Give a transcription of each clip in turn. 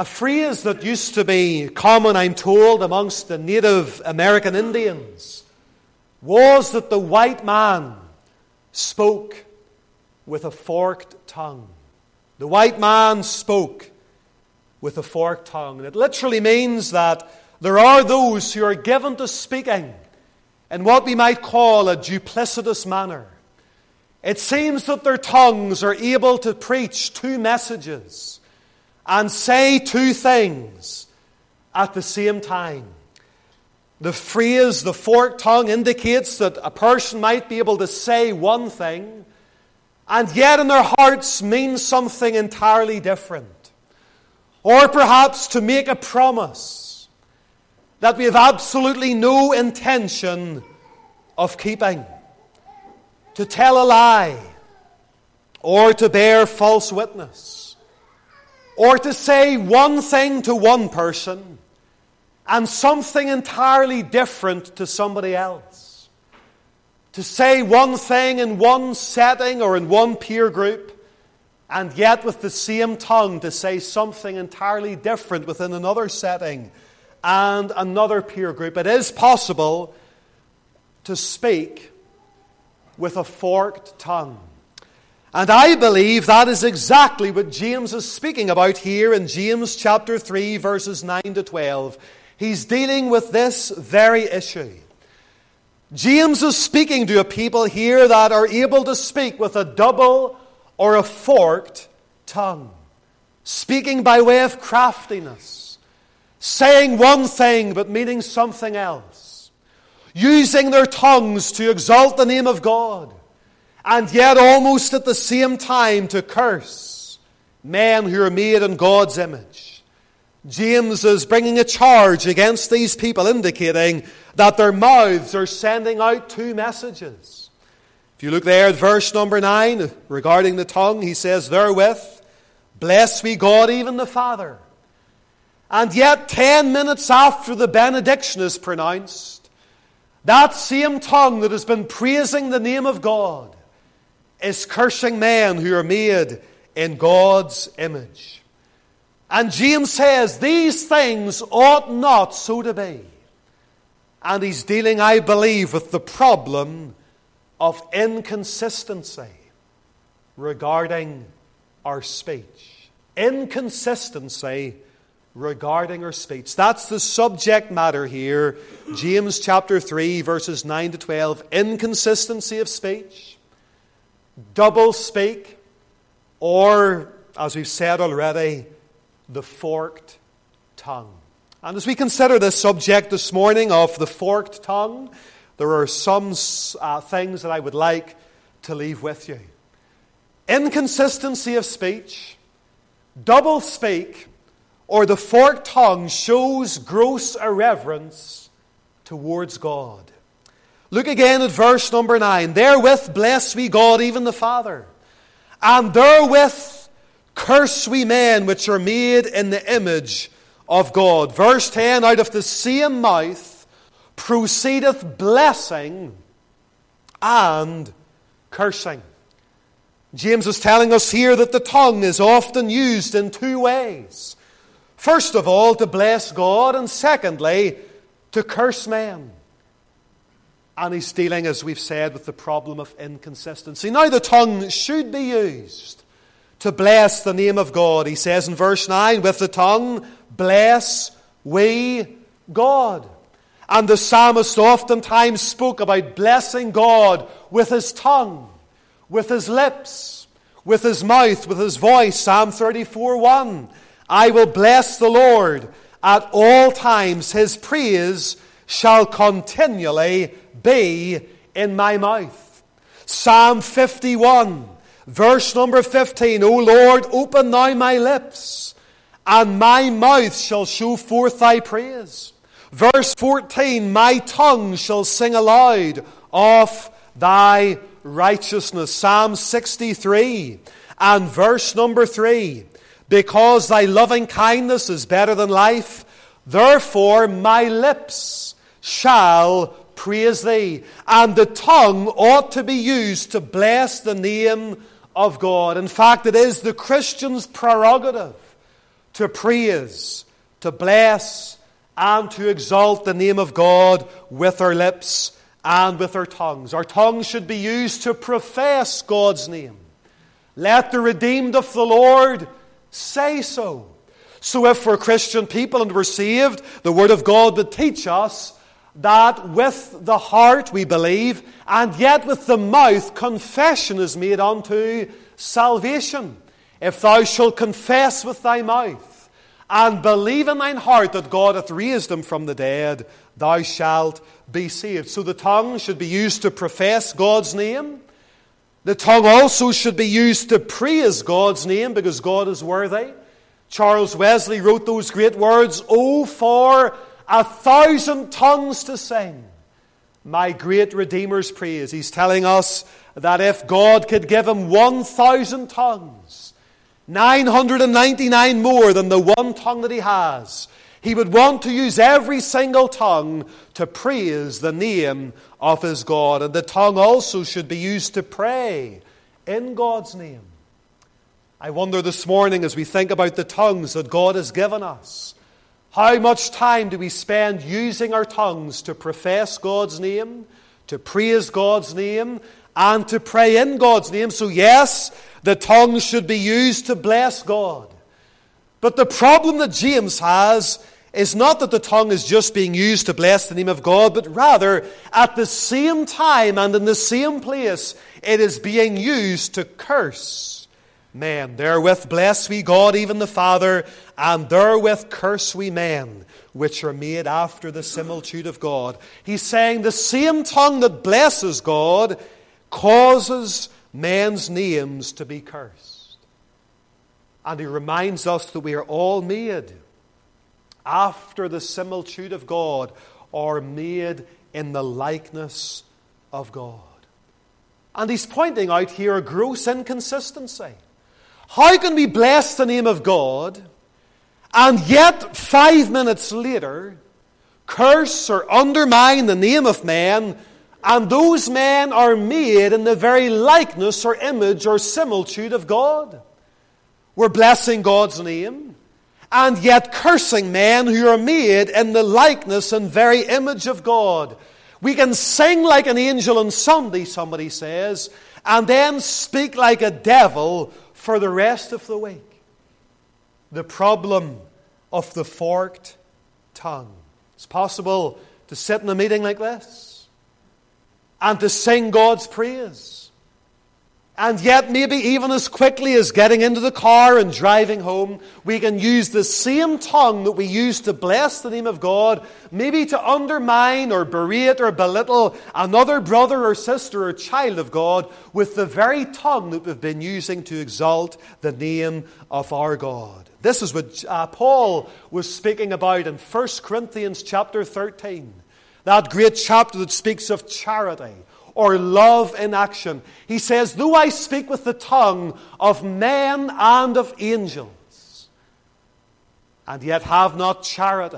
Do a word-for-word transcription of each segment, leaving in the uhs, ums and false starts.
A phrase that used to be common, I'm told, amongst the Native American Indians was that the white man spoke with a forked tongue. The white man spoke with a forked tongue. And it literally means that there are those who are given to speaking in what we might call a duplicitous manner. It seems that their tongues are able to preach two messages and say two things at the same time. The phrase, the forked tongue, indicates that a person might be able to say one thing and yet in their hearts mean something entirely different. Or perhaps to make a promise that we have absolutely no intention of keeping. To tell a lie, or to bear false witness, or to say one thing to one person and something entirely different to somebody else. To say one thing in one setting or in one peer group, and yet with the same tongue to say something entirely different within another setting and another peer group. It is possible to speak with a forked tongue. And I believe that is exactly what James is speaking about here in James chapter three, verses nine to twelve. He's dealing with this very issue. James is speaking to a people here that are able to speak with a double or a forked tongue. Speaking by way of craftiness. Saying one thing but meaning something else. Using their tongues to exalt the name of God. And yet almost at the same time to curse men who are made in God's image. James is bringing a charge against these people, indicating that their mouths are sending out two messages. If you look there at verse number nine, regarding the tongue, he says, "Therewith bless we God, even the Father." And yet ten minutes after the benediction is pronounced, that same tongue that has been praising the name of God is cursing men who are made in God's image. And James says these things ought not so to be. And he's dealing, I believe, with the problem of inconsistency regarding our speech. Inconsistency regarding our speech. That's the subject matter here. James chapter three, verses nine to twelve. Inconsistency of speech. Double speak. Or, as we've said already, the forked tongue. And as we consider this subject this morning of the forked tongue, there are some uh, things that I would like to leave with you. Inconsistency of speech, double speak, or the forked tongue shows gross irreverence towards God. Look again at verse number nine. "Therewith bless we God, even the Father, and therewith curse we men which are made in the image of God." Verse ten, "Out of the same mouth proceedeth blessing and cursing." James is telling us here that the tongue is often used in two ways. First of all, to bless God, and secondly, to curse men. And he's dealing, as we've said, with the problem of inconsistency. Now, the tongue should be used to bless the name of God. He says in verse nine, "With the tongue bless we God." And the psalmist oftentimes spoke about blessing God with his tongue, with his lips, with his mouth, with his voice. Psalm thirty-four one, "I will bless the Lord at all times. His praise shall continually be in my mouth." Psalm fifty-one, verse number fifteen, "O Lord, open now my lips, and my mouth shall show forth thy praise." Verse fourteen, "My tongue shall sing aloud of thy righteousness." Psalm sixty-three and verse number three, "Because thy loving kindness is better than life, therefore my lips shall praise thee." And the tongue ought to be used to bless the name of God. In fact, it is the Christian's prerogative to praise, to bless, and to exalt the name of God with our lips and with our tongues. Our tongues should be used to profess God's name. Let the redeemed of the Lord say so. So if we're Christian people and we're saved, the Word of God would teach us that with the heart we believe, and yet with the mouth confession is made unto salvation. If thou shalt confess with thy mouth and believe in thine heart that God hath raised him from the dead, thou shalt be saved. So the tongue should be used to profess God's name. The tongue also should be used to praise God's name because God is worthy. Charles Wesley wrote those great words, "Oh, for a thousand tongues to sing my great Redeemer's praise." He's telling us that if God could give him one thousand tongues, nine hundred ninety-nine more than the one tongue that he has, he would want to use every single tongue to praise the name of his God. And the tongue also should be used to pray in God's name. I wonder this morning as we think about the tongues that God has given us, how much time do we spend using our tongues to profess God's name, to praise God's name, and to pray in God's name? So yes, the tongue should be used to bless God. But the problem that James has is not that the tongue is just being used to bless the name of God, but rather at the same time and in the same place, it is being used to curse men. Therewith bless we God, even the Father, and therewith curse we men, which are made after the similitude of God. He's saying the same tongue that blesses God causes men's names to be cursed. And he reminds us that we are all made after the similitude of God, or made in the likeness of God. And he's pointing out here a gross inconsistency. How can we bless the name of God and yet five minutes later curse or undermine the name of man, and those men are made in the very likeness or image or similitude of God? We're blessing God's name and yet cursing men who are made in the likeness and very image of God. We can sing like an angel on Sunday, somebody says, and then speak like a devil for the rest of the week. The problem of the forked tongue. It's possible to sit in a meeting like this and to sing God's praise, and yet maybe even as quickly as getting into the car and driving home, we can use the same tongue that we use to bless the name of God, maybe to undermine or berate or belittle another brother or sister or child of God, with the very tongue that we've been using to exalt the name of our God. This is what uh, Paul was speaking about in First Corinthians chapter thirteen, that great chapter that speaks of charity, or love in action. He says, though I speak with the tongue of men and of angels, and yet have not charity,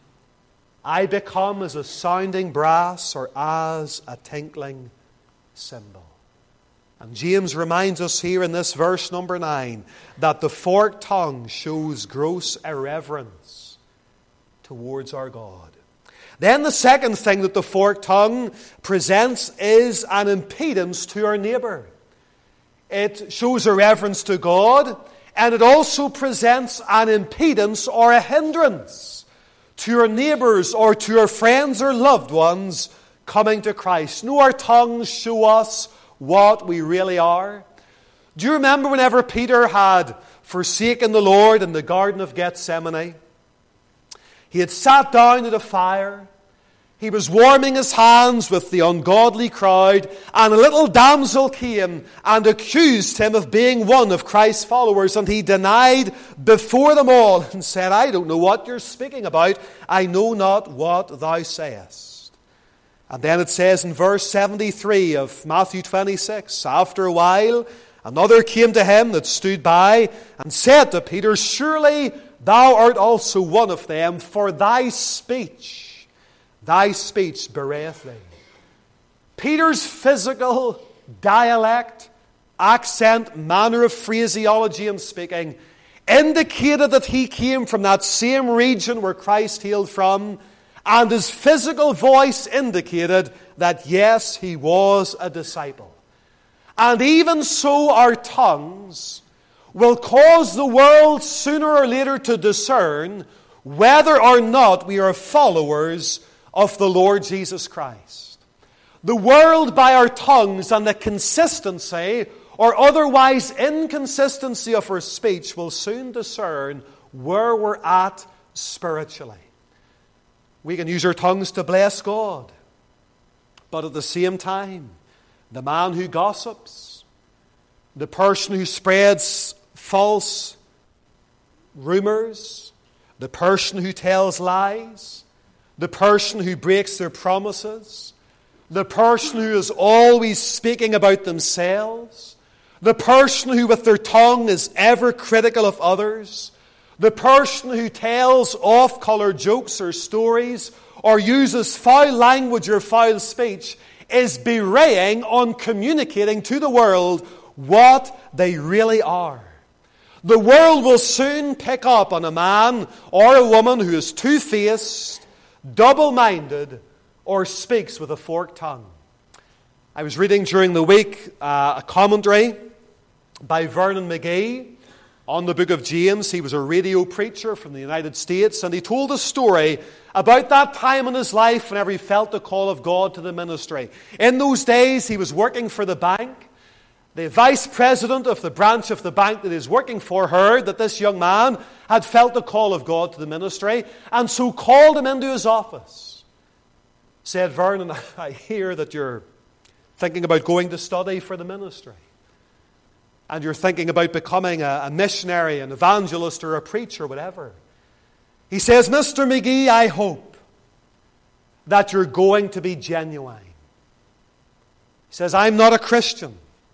I become as a sounding brass or as a tinkling cymbal. And James reminds us here in this verse number nine that the forked tongue shows gross irreverence towards our God. Then the second thing that the forked tongue presents is an impedance to our neighbor. It shows a reverence to God, and it also presents an impedance or a hindrance to our neighbors or to our friends or loved ones coming to Christ. No, our tongues show us what we really are. Do you remember whenever Peter had forsaken the Lord in the Garden of Gethsemane? He had sat down at a fire. He was warming his hands with the ungodly crowd, and a little damsel came and accused him of being one of Christ's followers, and he denied before them all and said, I don't know what you're speaking about. I know not what thou sayest. And then it says in verse seventy-three of Matthew twenty-six, after a while, another came to him that stood by and said to Peter, surely thou art also one of them, for thy speech, thy speech beareth thee. Peter's physical dialect, accent, manner of phraseology in speaking indicated that he came from that same region where Christ hailed from, and his physical voice indicated that, yes, he was a disciple. And even so, our tongues will cause the world sooner or later to discern whether or not we are followers of the Lord Jesus Christ. The world, by our tongues and the consistency or otherwise inconsistency of our speech, will soon discern where we're at spiritually. We can use our tongues to bless God, but at the same time, the man who gossips, the person who spreads false rumors, the person who tells lies, the person who breaks their promises, the person who is always speaking about themselves, the person who with their tongue is ever critical of others, the person who tells off-color jokes or stories or uses foul language or foul speech is bewraying on communicating to the world what they really are. The world will soon pick up on a man or a woman who is two-faced, double-minded, or speaks with a forked tongue. I was reading during the week uh, a commentary by Vernon McGee on the book of James. He was a radio preacher from the United States, and he told a story about that time in his life whenever he felt the call of God to the ministry. In those days, he was working for the bank. The vice president of the branch of the bank that he's working for heard that this young man had felt the call of God to the ministry, and so called him into his office. Said, Vernon, I hear that you're thinking about going to study for the ministry. And you're thinking about becoming a, a missionary, an evangelist, or a preacher, whatever. He says, Mister McGee, I hope that you're going to be genuine. He says, I'm not a Christian.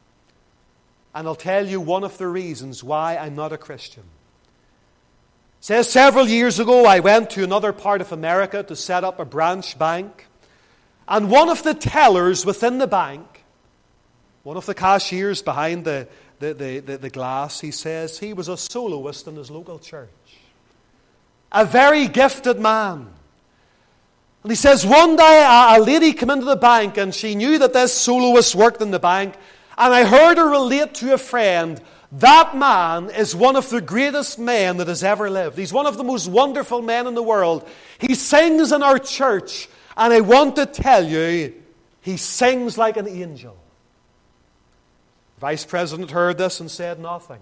And I'll tell you one of the reasons why I'm not a Christian. He says, several years ago, I went to another part of America to set up a branch bank. And one of the tellers within the bank, one of the cashiers behind the, the, the, the, the glass, he says he was a soloist in his local church. A very gifted man. And he says one day a, a lady came into the bank and she knew that this soloist worked in the bank. And I heard her relate to a friend, that man is one of the greatest men that has ever lived. He's one of the most wonderful men in the world. He sings in our church. And I want to tell you, he sings like an angel. The vice president heard this and said nothing.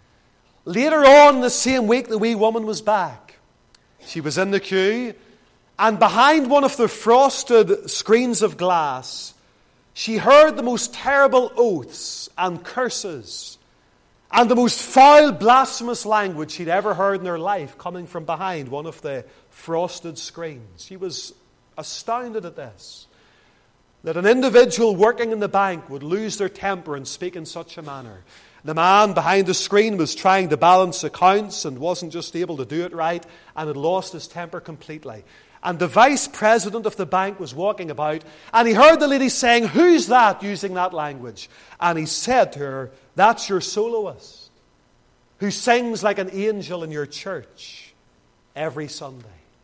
Later on in the same week, the wee woman was back. She was in the queue, and behind one of the frosted screens of glass, she heard the most terrible oaths and curses and the most foul, blasphemous language she'd ever heard in her life coming from behind one of the frosted screens. She was astounded at this, that an individual working in the bank would lose their temper and speak in such a manner. The man behind the screen was trying to balance accounts and wasn't just able to do it right and had lost his temper completely. And the vice president of the bank was walking about, and he heard the lady saying, "Who's that using that language?" And he said to her, "That's your soloist who sings like an angel in your church every Sunday."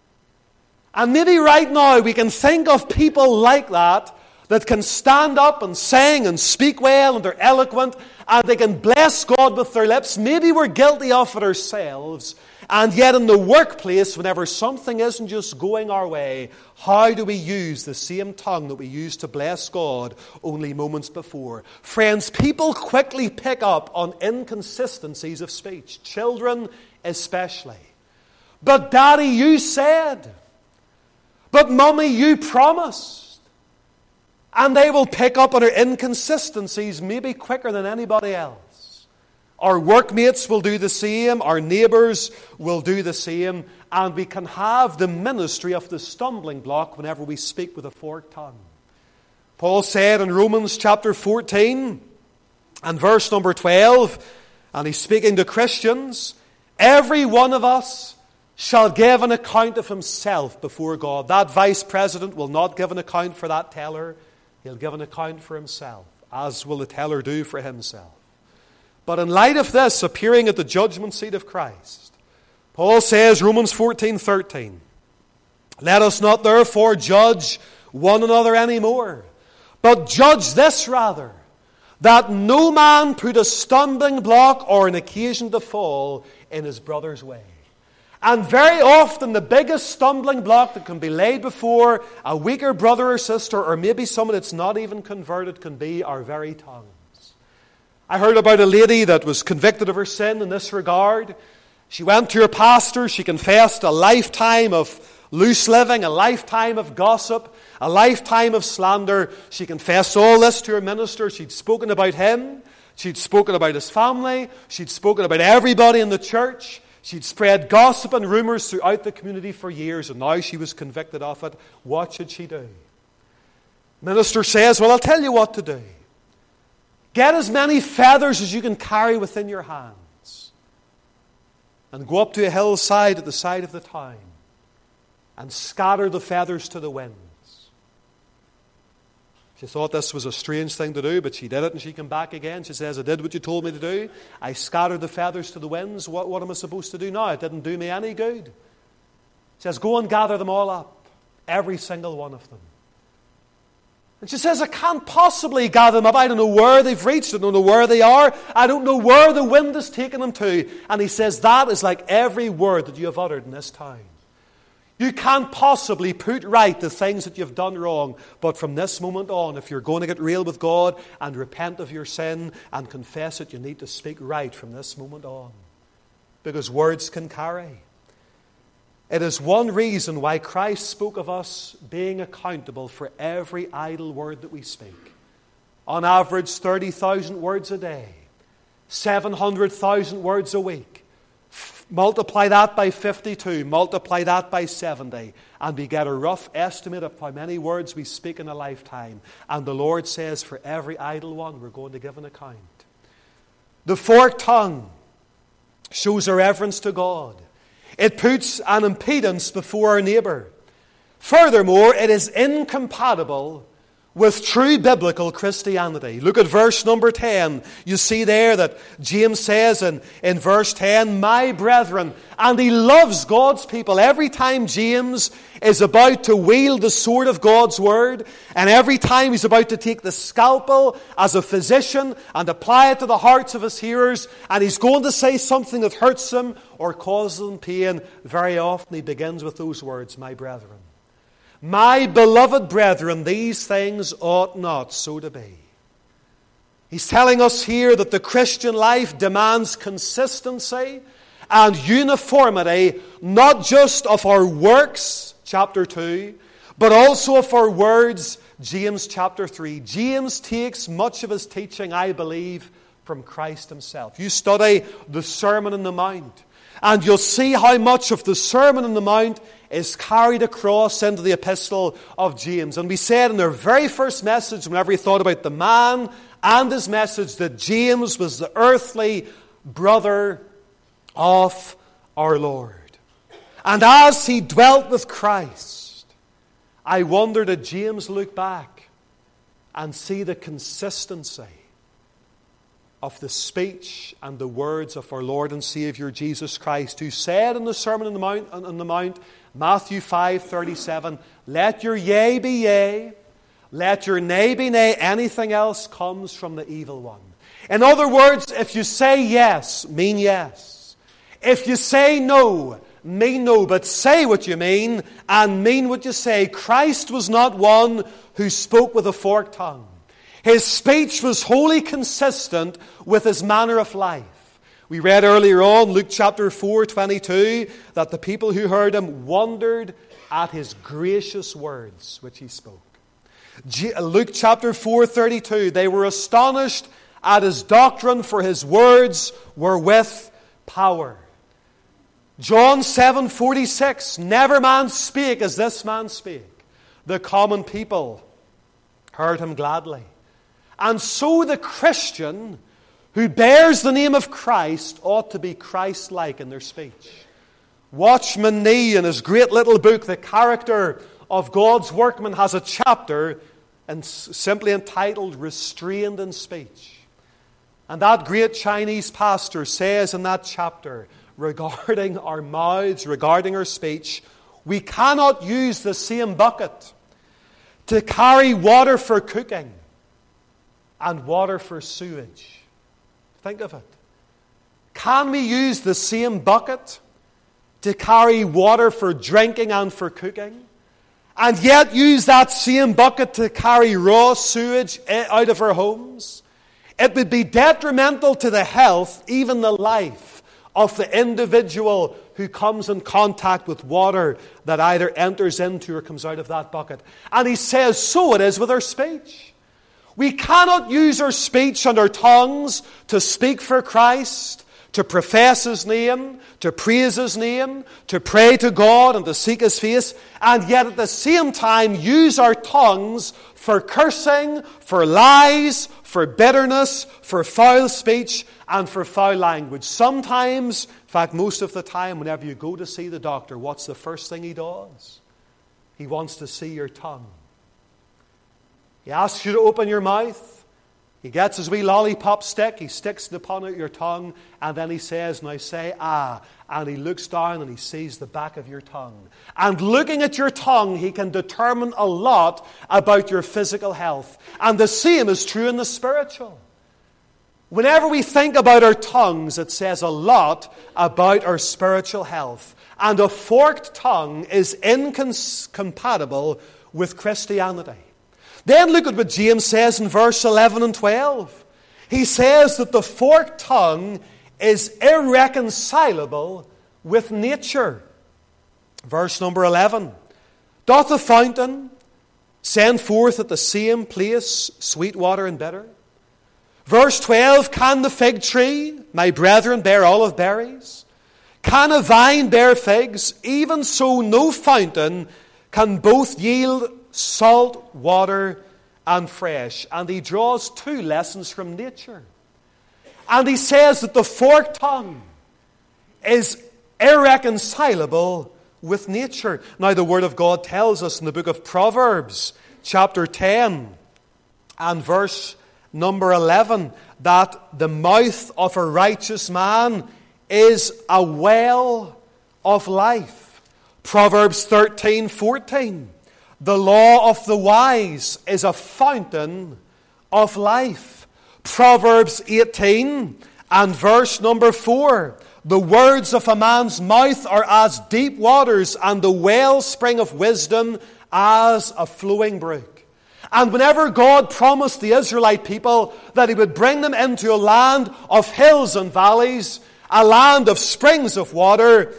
And maybe right now we can think of people like that, that can stand up and sing and speak well and they're eloquent and they can bless God with their lips. Maybe we're guilty of it ourselves. And yet in the workplace, whenever something isn't just going our way, how do we use the same tongue that we used to bless God only moments before? Friends, people quickly pick up on inconsistencies of speech. Children especially. But Daddy, you said. But Mummy, you promised. And they will pick up on our inconsistencies maybe quicker than anybody else. Our workmates will do the same. Our neighbours will do the same. And we can have the ministry of the stumbling block whenever we speak with a forked tongue. Paul said in Romans chapter fourteen and verse number twelve, and he's speaking to Christians, every one of us shall give an account of himself before God. That vice president will not give an account for that teller. He'll give an account for himself, as will the teller do for himself. But in light of this, appearing at the judgment seat of Christ, Paul says, Romans fourteen thirteen, let us not therefore judge one another anymore, but judge this rather, that no man put a stumbling block or an occasion to fall in his brother's way. And very often the biggest stumbling block that can be laid before a weaker brother or sister, or maybe someone that's not even converted, can be our very tongues. I heard about a lady that was convicted of her sin in this regard. She went to her pastor. She confessed a lifetime of loose living, a lifetime of gossip, a lifetime of slander. She confessed all this to her minister. She'd spoken about him. She'd spoken about his family. She'd spoken about everybody in the church. She'd spread gossip and rumors throughout the community for years, and now she was convicted of it. What should she do? Minister says, well, I'll tell you what to do. Get as many feathers as you can carry within your hands and go up to a hillside at the side of the town and scatter the feathers to the winds. She thought this was a strange thing to do, but she did it, and she came back again. She says, I did what you told me to do. I scattered the feathers to the winds. What, what am I supposed to do now? It didn't do me any good. She says, go and gather them all up, every single one of them. And she says, I can't possibly gather them up. I don't know where they've reached. I don't know where they are. I don't know where the wind has taken them to. And he says, that is like every word that you have uttered in this town. You can't possibly put right the things that you've done wrong. But from this moment on, if you're going to get real with God and repent of your sin and confess it, you need to speak right from this moment on. Because words can carry. It is one reason why Christ spoke of us being accountable for every idle word that we speak. On average, thirty thousand words a day. seven hundred thousand words a week. Multiply that by fifty-two, multiply that by seventy, and we get a rough estimate of how many words we speak in a lifetime. And the Lord says, for every idle one, we're going to give an account. The forked tongue shows a reverence to God. It puts an impedance before our neighbour. Furthermore, it is incompatible with true biblical Christianity. Look at verse number ten. You see there that James says in, in verse ten, my brethren, and he loves God's people. Every time James is about to wield the sword of God's word, and every time he's about to take the scalpel as a physician and apply it to the hearts of his hearers, and he's going to say something that hurts them or causes them pain, very often he begins with those words, my brethren. My beloved brethren, these things ought not so to be. He's telling us here that the Christian life demands consistency and uniformity, not just of our works, chapter two, but also of our words, James chapter three. James takes much of his teaching, I believe, from Christ himself. You study the Sermon on the Mount, and you'll see how much of the Sermon on the Mount is carried across into the epistle of James. And we said in our very first message, whenever we thought about the man and his message, that James was the earthly brother of our Lord. And as he dwelt with Christ, I wonder, did James look back and see the consistency of the speech and the words of our Lord and Savior Jesus Christ, who said in the Sermon on the Mount, on the Mount, Matthew five thirty-seven, let your yea be yea, let your nay be nay, anything else comes from the evil one. In other words, if you say yes, mean yes. If you say no, mean no, but say what you mean and mean what you say. Christ was not one who spoke with a forked tongue. His speech was wholly consistent with his manner of life. We read earlier on, Luke chapter four, twenty-two, that the people who heard him wondered at his gracious words which he spoke. Luke chapter four, thirty-two, they were astonished at his doctrine, for his words were with power. John seven, forty-six, never man spake as this man spake. The common people heard him gladly. And so the Christian who bears the name of Christ ought to be Christ-like in their speech. Watchman Nee, in his great little book, The Character of God's Workman, has a chapter and simply entitled Restrained in Speech. And that great Chinese pastor says in that chapter, regarding our mouths, regarding our speech, we cannot use the same bucket to carry water for cooking and water for sewage. Think of it. Can we use the same bucket to carry water for drinking and for cooking, and yet use that same bucket to carry raw sewage out of our homes? It would be detrimental to the health, even the life, of the individual who comes in contact with water that either enters into or comes out of that bucket. And he says, so it is with our speech. We cannot use our speech and our tongues to speak for Christ, to profess His name, to praise His name, to pray to God and to seek His face, and yet at the same time use our tongues for cursing, for lies, for bitterness, for foul speech, and for foul language. Sometimes, in fact most of the time, whenever you go to see the doctor, what's the first thing he does? He wants to see your tongue. He asks you to open your mouth. He gets his wee lollipop stick, he sticks it upon your tongue, and then he says, now say, ah. And he looks down and he sees the back of your tongue. And looking at your tongue, he can determine a lot about your physical health. And the same is true in the spiritual. Whenever we think about our tongues, it says a lot about our spiritual health. And a forked tongue is incompatible with Christianity. Then look at what James says in verse eleven and twelve. He says that the forked tongue is irreconcilable with nature. Verse number eleven. Doth a fountain send forth at the same place sweet water and bitter? Verse twelve. Can the fig tree, my brethren, bear olive berries? Can a vine bear figs? Even so no fountain can both yield salt water and fresh. And he draws two lessons from nature. And he says that the forked tongue is irreconcilable with nature. Now the Word of God tells us in the book of Proverbs, chapter ten and verse number eleven, that the mouth of a righteous man is a well of life. Proverbs thirteen fourteen. The law of the wise is a fountain of life. Proverbs eighteen and verse number four. The words of a man's mouth are as deep waters, and the wellspring of wisdom as a flowing brook. And whenever God promised the Israelite people that He would bring them into a land of hills and valleys, a land of springs of water,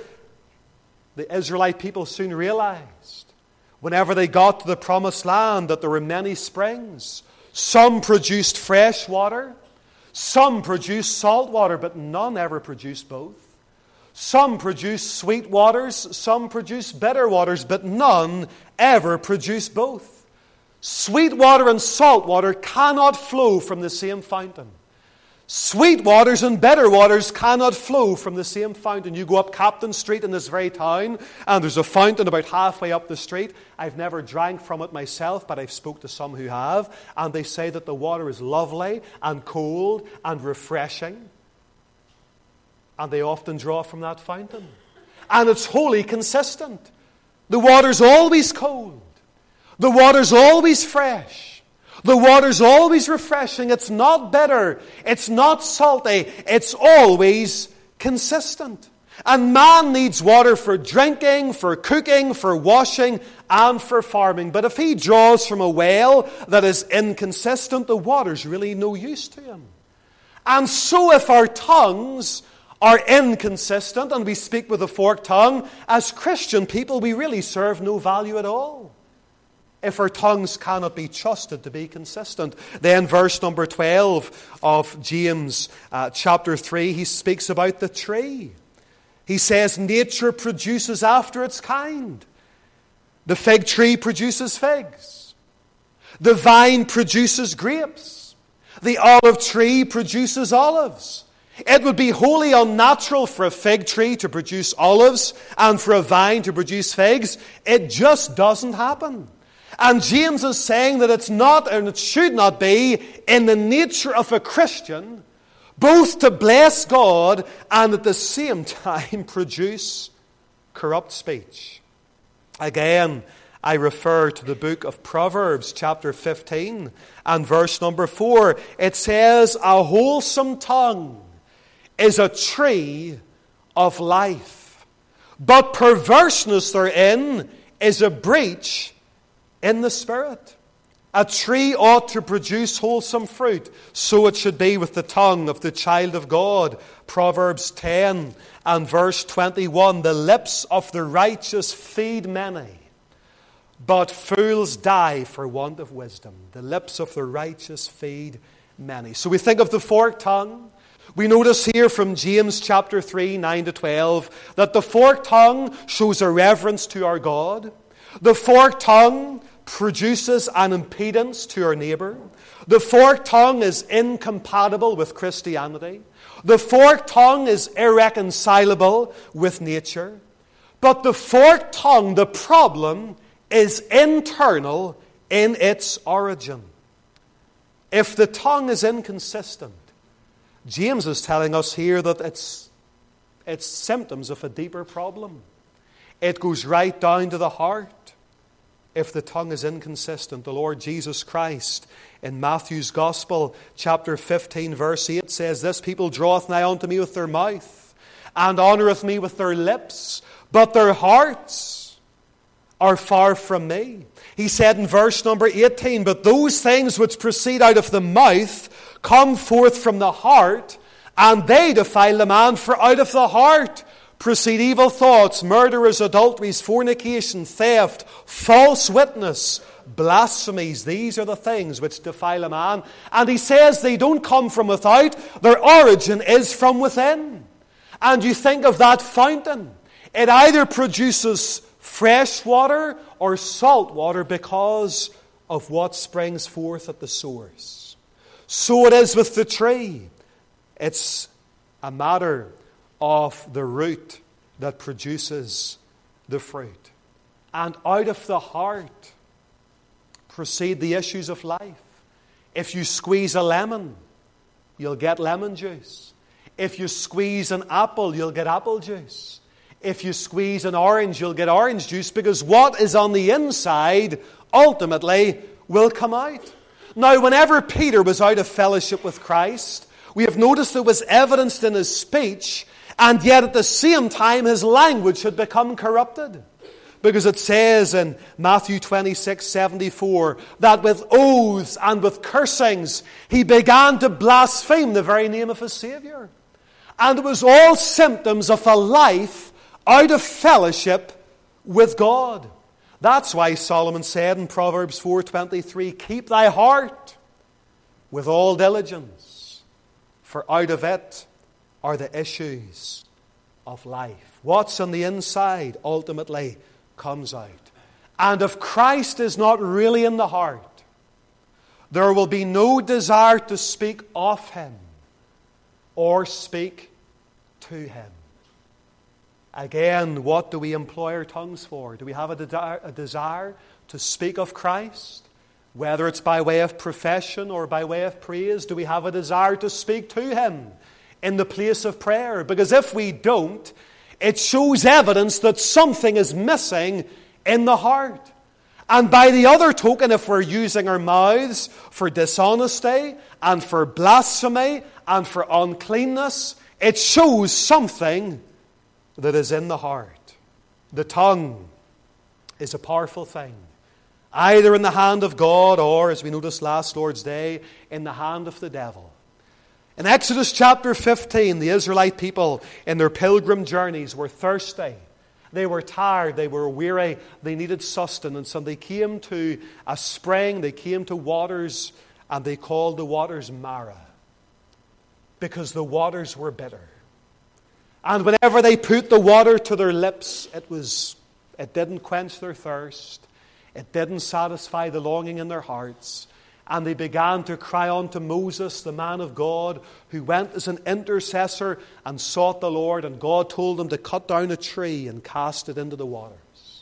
the Israelite people soon realized, whenever they got to the promised land, that there were many springs. Some produced fresh water, some produced salt water, but none ever produced both. Some produced sweet waters, some produced bitter waters, but none ever produced both. Sweet water and salt water cannot flow from the same fountain. Sweet waters and bitter waters cannot flow from the same fountain. You go up Captain Street in this very town, and there's a fountain about halfway up the street. I've never drank from it myself, but I've spoke to some who have, and they say that the water is lovely and cold and refreshing. And they often draw from that fountain. And it's wholly consistent. The water's always cold. The water's always fresh. The water's always refreshing. It's not bitter. It's not salty. It's always consistent. And man needs water for drinking, for cooking, for washing, and for farming. But if he draws from a well that is inconsistent, the water's really no use to him. And so if our tongues are inconsistent and we speak with a forked tongue, as Christian people, we really serve no value at all. If our tongues cannot be trusted to be consistent. Then verse number twelve of James uh, chapter three, he speaks about the tree. He says, nature produces after its kind. The fig tree produces figs. The vine produces grapes. The olive tree produces olives. It would be wholly unnatural for a fig tree to produce olives and for a vine to produce figs. It just doesn't happen. And James is saying that it's not, and it should not be, in the nature of a Christian both to bless God and at the same time produce corrupt speech. Again, I refer to the book of Proverbs, chapter fifteen, and verse number four. It says, "A wholesome tongue is a tree of life, but perverseness therein is a breach in the spirit." A tree ought to produce wholesome fruit. So it should be with the tongue of the child of God. Proverbs ten and verse twenty-one. "The lips of the righteous feed many, but fools die for want of wisdom." The lips of the righteous feed many. So we think of the forked tongue. We notice here from James chapter three, nine to twelve, that the forked tongue shows a reverence to our God. The forked tongue produces an impedance to our neighbor. The forked tongue is incompatible with Christianity. The forked tongue is irreconcilable with nature. But the forked tongue, the problem, is internal in its origin. If the tongue is inconsistent, James is telling us here that it's, it's symptoms of a deeper problem. It goes right down to the heart. If the tongue is inconsistent, the Lord Jesus Christ in Matthew's Gospel, chapter fifteen, verse eight says, "This people draweth nigh unto me with their mouth, and honoureth me with their lips, but their hearts are far from me." He said in verse number eighteen, "But those things which proceed out of the mouth come forth from the heart, and they defile the man, for out of the heart proceed evil thoughts, murderers, adulteries, fornication, theft, false witness, blasphemies." These are the things which defile a man. And he says they don't come from without, their origin is from within. And you think of that fountain. It either produces fresh water or salt water because of what springs forth at the source. So it is with the tree. It's a matter of the root that produces the fruit. And out of the heart proceed the issues of life. If you squeeze a lemon, you'll get lemon juice. If you squeeze an apple, you'll get apple juice. If you squeeze an orange, you'll get orange juice, because what is on the inside ultimately will come out. Now, whenever Peter was out of fellowship with Christ, we have noticed it was evidenced in his speech, and yet at the same time his language had become corrupted. Because it says in Matthew twenty-six, seventy-four, that with oaths and with cursings he began to blaspheme the very name of his Savior. And it was all symptoms of a life out of fellowship with God. That's why Solomon said in Proverbs four twenty-three, "Keep thy heart with all diligence, for out of it are the issues of life." What's on the inside ultimately comes out. And if Christ is not really in the heart, there will be no desire to speak of Him or speak to Him. Again, what do we employ our tongues for? Do we have a, de- a desire to speak of Christ? Whether it's by way of profession or by way of praise, do we have a desire to speak to Him in the place of prayer? Because if we don't, it shows evidence that something is missing in the heart. And by the other token, if we're using our mouths for dishonesty and for blasphemy and for uncleanness, it shows something that is in the heart. The tongue is a powerful thing, either in the hand of God or, as we noticed last Lord's Day, in the hand of the devil. In Exodus chapter fifteen, the Israelite people in their pilgrim journeys were thirsty. They were tired, they were weary, they needed sustenance, and they came to a spring, they came to waters, and they called the waters Marah, because the waters were bitter. And whenever they put the water to their lips, it was it didn't quench their thirst, it didn't satisfy the longing in their hearts. And they began to cry unto Moses, the man of God, who went as an intercessor and sought the Lord. And God told them to cut down a tree and cast it into the waters.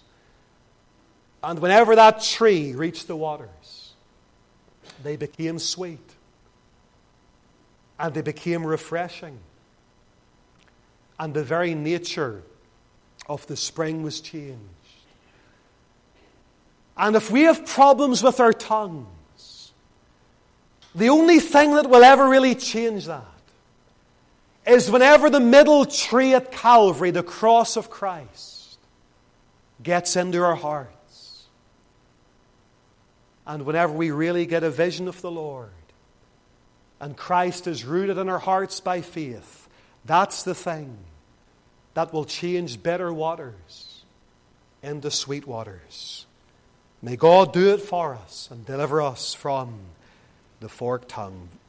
And whenever that tree reached the waters, they became sweet. and they became refreshing. And the very nature of the spring was changed. And if we have problems with our tongues, the only thing that will ever really change that is whenever the middle tree at Calvary, the cross of Christ, gets into our hearts. And whenever we really get a vision of the Lord, and Christ is rooted in our hearts by faith, that's the thing that will change bitter waters into sweet waters. May God do it for us and deliver us from the forked tongue.